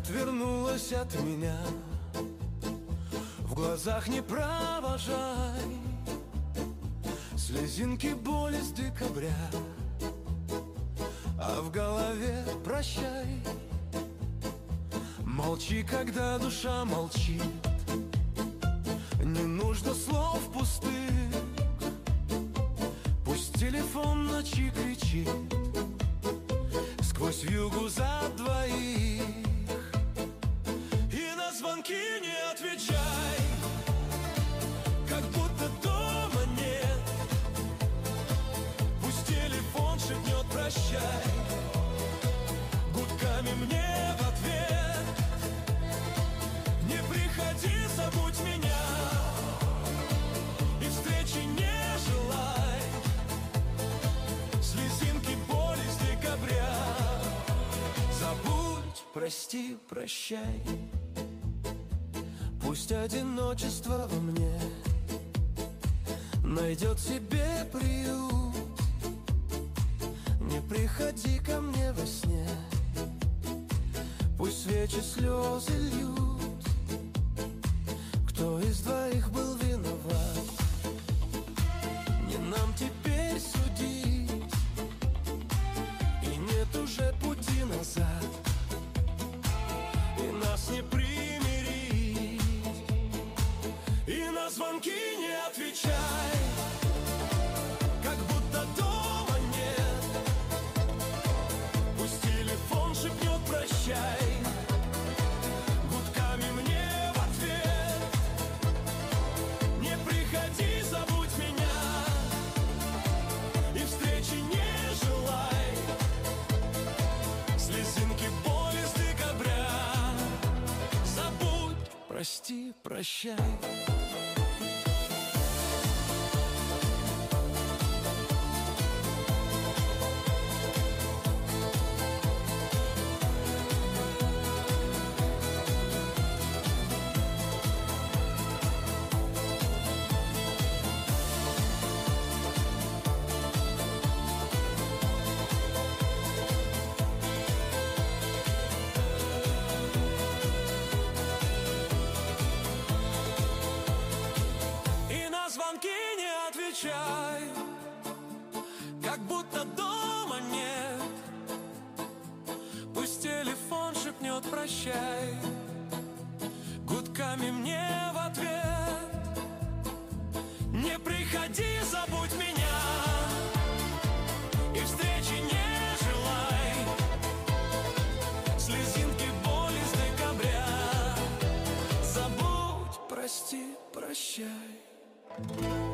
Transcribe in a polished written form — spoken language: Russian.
отвернулась от меня. В глазах не провожай слезинки боли с декабря, а в голове прощай. Молчи, когда душа молчит, не нужно слов пустых. Пусть телефон ночи кричит сквозь вьюгу за двоих. И на звонки не отвечай, как будто дома нет. Пусть телефон шепнет прощай гудками мне в ответ. Не приходи, забудь меня, и встречи не желай. Слезинки боли с декабря. Забудь, прости, прощай. Пусть одиночество во мне найдет себе приют. Не приходи ко мне во сне, пусть свечи слезы льют. Кто из двоих был виноват, не нам теперь судить. И нет уже пути назад, и нас не примирить. И на звонки не отвечай, как будто дома нет. Пусть телефон шепнет прощай гудками мне в ответ. Не приходи, забудь меня, и встречи не желай. Слезинки боли с декабря. Забудь, прости, прощай. Звонки не отвечай, как будто дома нет. Пусть телефон шепнет прощай гудками мне в ответ. Не приходи, забудь меня, и встречи не желай. Слезинки боли с декабря. Забудь, прости, прощай.